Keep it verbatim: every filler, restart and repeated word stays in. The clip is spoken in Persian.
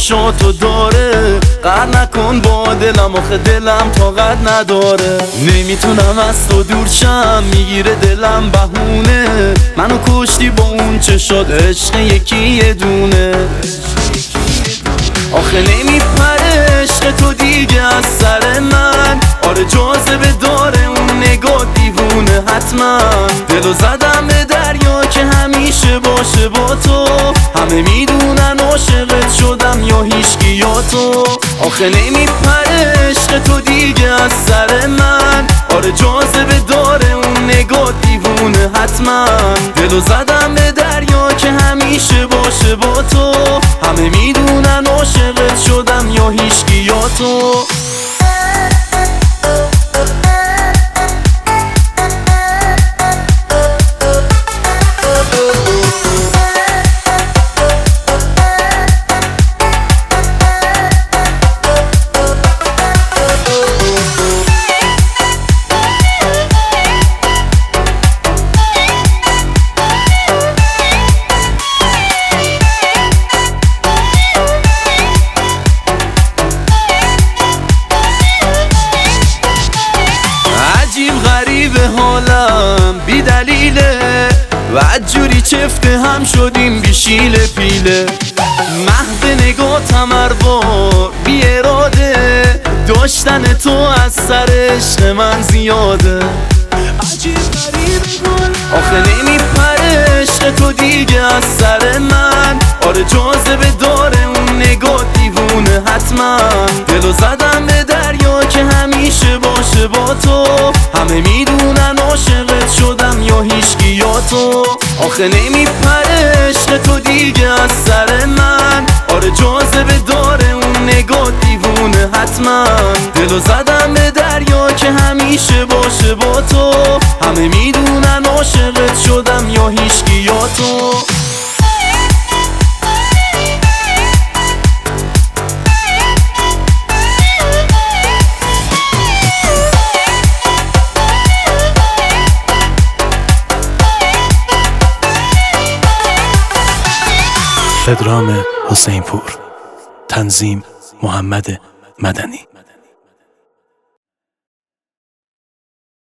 چشاتو داره. قهر نکن با دلم، آخه دلم طاقت نداره. نمیتونم از تو دور شم، میگیره دلم بهونه. منو کشتی با اون چشات، عشق یکی یه دونه. آخه نمیپره عشق تو دیگه از سر من. آره جاذبه داره اون نگاه دیوونه حتما. دلو زدم به دریا که همیشه باشه با تو. همه میدونن عاشقت شدم یا هیچکی یا تو. آخه نمیپره عشق تو دیگه از سر من. آره جاذبه داره اون نگاه دیوونه حتما. دلو زدم به دریا که همیشه باشه با تو. همه میدونن عاشقت شدم یا هیچکی یا تو. غریبه حالم بی دلیله و عجوری چفته هم شدیم بی شیل پیله. محو نگاه تمروار بی اراده، داشتن تو از سر عشق من زیاده. عجیب غریبه آخه نمیپره عشق تو دیگه از سر من. آره جاذبه داره اون نگاه دیوونه حتما. دلو زدم به دریا که همیشه باشه با تو. همه میدونن عاشقت شدم یا هیچکی یا تو. آخه نمیپره عشق تو دیگه از سر من. آره جاذبه داره اون نگاه دیوونه حتما. دلو زدم به دریا که همیشه باشه با تو. همه میدونن عاشقت شدم یا هیچکی یا تو. پدرام حسین پور، تنظیم محمد مدنی.